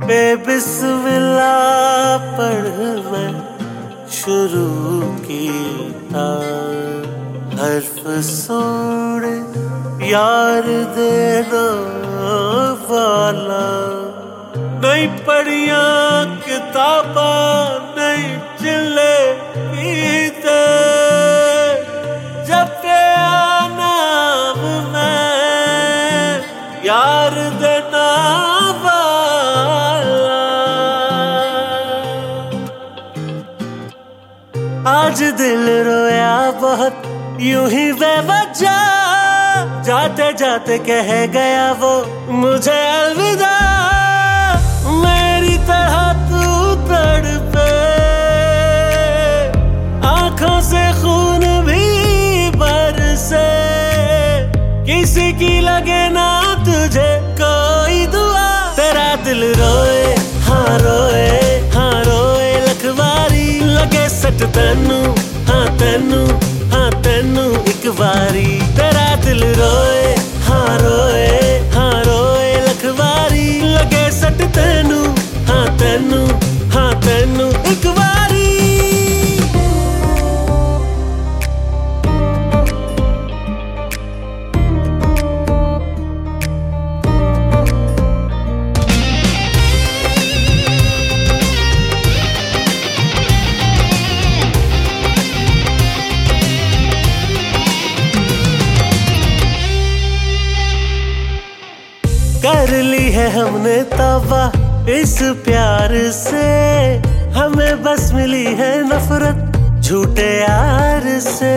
बिस्मिल्लाह पढ़ मैं शुरू किया, हर्फ सोड़े यार देना वाला। नहीं पढ़िया किताबा नहीं चिल्ले पीते, जब नाम मैं यार देना वाला। आज दिल रोया बहुत यूं ही बेवजह, जाते जाते कह गया वो मुझे अलविदा। मेरी तरह तू तड़पे, आंखों से खून भी बरसे, किसी की लगे ना तुझे कोई दुआ। तेरा दिल रोए हाँ रोए लखवारी, लगे सट तेनू हाँ तेनू एक बारी। तेरा दिल रोए हाँ रोए लखवारी, लगे सट तेनू हाँ तेनू एक बारी। कर ली है हमने तौबा इस प्यार से, हमें बस मिली है नफरत झूठे यार से।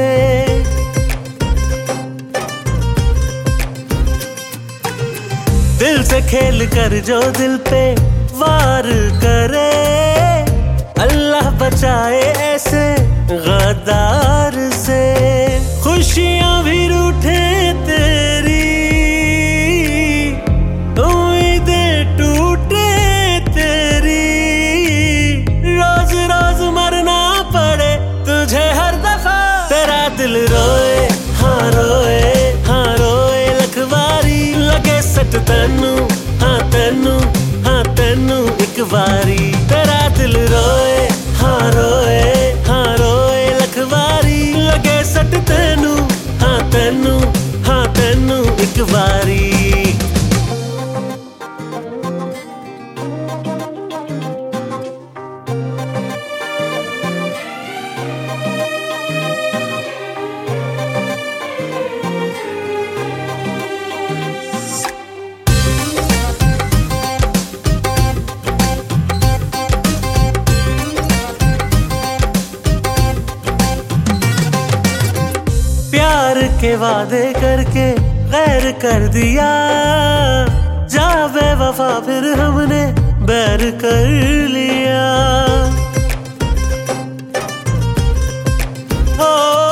दिल से खेल कर जो दिल पे वार करे, अल्लाह बचाए ऐसे गद्दार से। खुशियां भी रूठे तेरी, उम्मीदें टूटे तेरी, रोज रोज मरना पड़े तुझे हर दफा। तेरा दिल रोए हाँ रोए लखवारी, लगे सट तेनू हाँ तेनू एक बारी। तेरा दिल रोए हाँ रोए लखवारी, लगे सट तेनू हाँ तेनू एक बारी। प्यार के वादे करके गैर कर दिया, जा बेवफा फिर हमने बैर कर लिया। ओ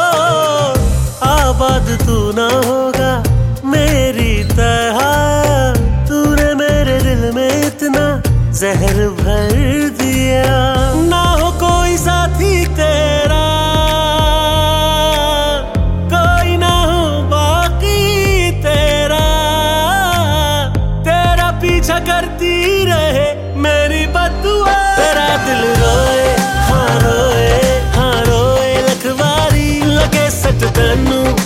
आबाद तू ना होगा मेरी तरह, तूने मेरे दिल में इतना जहर भर दिया। ना हो कोई साथी तेरा, पीछा करती रहे मेरी बदुआ। तेरा दिल रोए हाँ रोए लखवारी, लगे सट तेनू